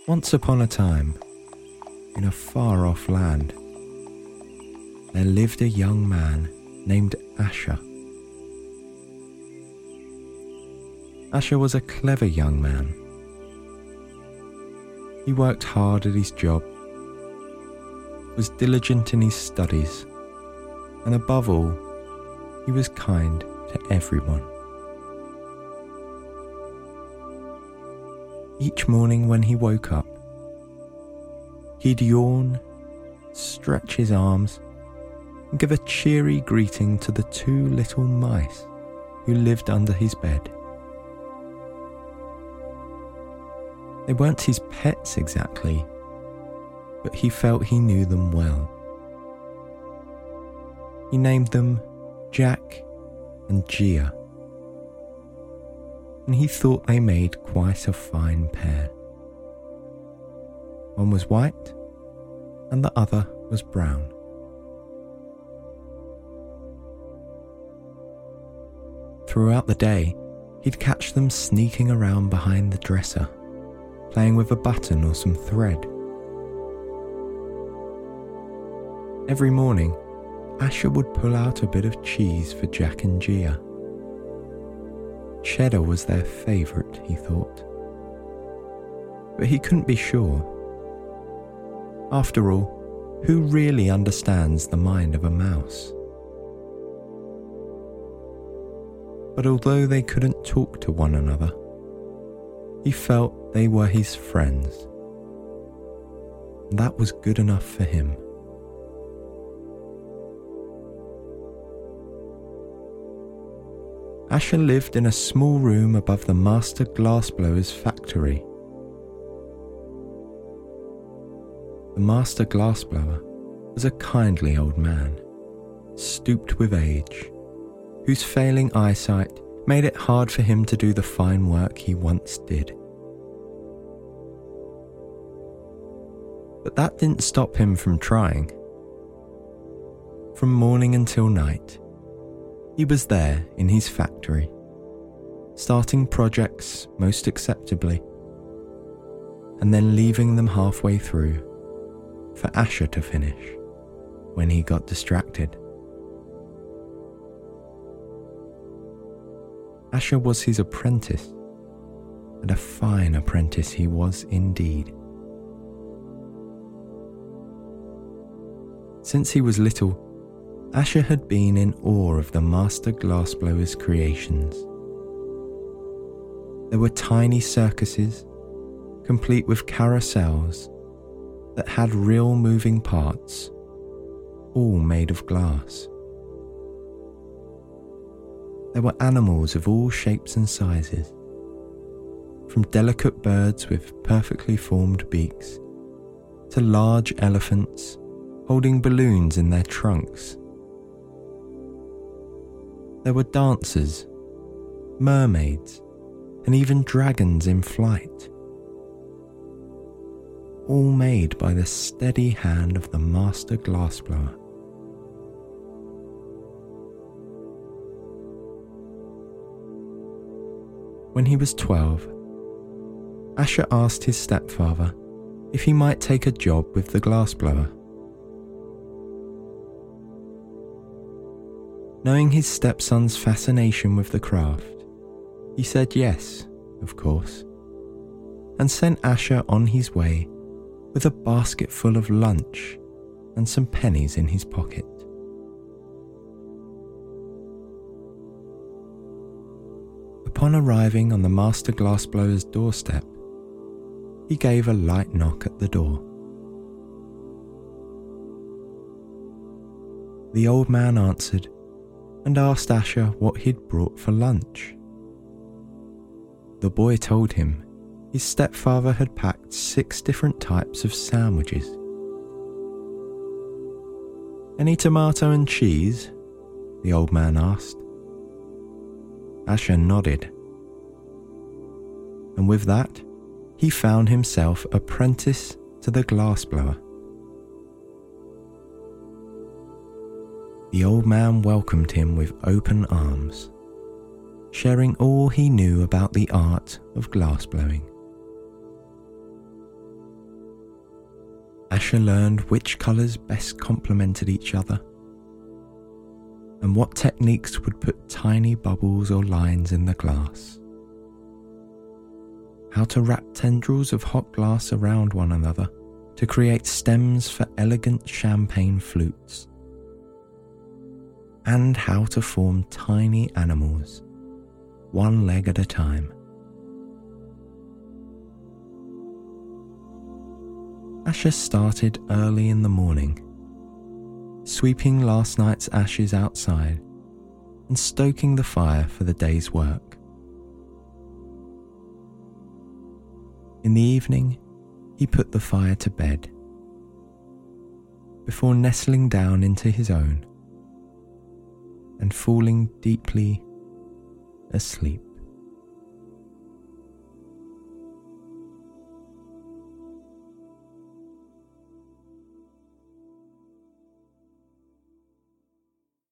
Once upon a time, in a far-off land, there lived a young man named Asher. Asher was a clever young man. He worked hard at his job, was diligent in his studies, and above all, he was kind to everyone. Each morning when he woke up, he'd yawn, stretch his arms, and give a cheery greeting to the 2 little mice who lived under his bed. They weren't his pets exactly, but he felt he knew them well. He named them Jack and Gia, and he thought they made quite a fine pair. One was white, and the other was brown. Throughout the day, he'd catch them sneaking around behind the dresser, playing with a button or some thread. Every morning, Asher would pull out a bit of cheese for Jack and Gia. Cheddar was their favourite, he thought. But he couldn't be sure. After all, who really understands the mind of a mouse? But although they couldn't talk to one another, he felt they were his friends. And that was good enough for him. Asher lived in a small room above the master glassblower's factory. The master glassblower was a kindly old man, stooped with age, whose failing eyesight made it hard for him to do the fine work he once did. But that didn't stop him from trying. From morning until night, he was there in his factory, starting projects most acceptably, and then leaving them halfway through for Asher to finish when he got distracted. Asher was his apprentice, and a fine apprentice he was indeed. Since he was little, Asher had been in awe of the master glassblower's creations. There were tiny circuses, complete with carousels that had real moving parts, all made of glass. There were animals of all shapes and sizes, from delicate birds with perfectly formed beaks to large elephants holding balloons in their trunks. There were dancers, mermaids, and even dragons in flight, all made by the steady hand of the master glassblower. When he was 12, Asher asked his stepfather if he might take a job with the glassblower. Knowing his stepson's fascination with the craft, he said yes, of course, and sent Asher on his way with a basket full of lunch and some pennies in his pocket. Upon arriving on the master glassblower's doorstep, he gave a light knock at the door. The old man answered and asked Asher what he'd brought for lunch. The boy told him his stepfather had packed 6 different types of sandwiches. "Any tomato and cheese?" the old man asked. Asher nodded. And with that, he found himself apprentice to the glassblower. The old man welcomed him with open arms, sharing all he knew about the art of glassblowing. Asher learned which colours best complemented each other and what techniques would put tiny bubbles or lines in the glass. How to wrap tendrils of hot glass around one another to create stems for elegant champagne flutes. And how to form tiny animals, one leg at a time. Asher started early in the morning, sweeping last night's ashes outside and stoking the fire for the day's work. In the evening, he put the fire to bed, before nestling down into his own and falling deeply asleep.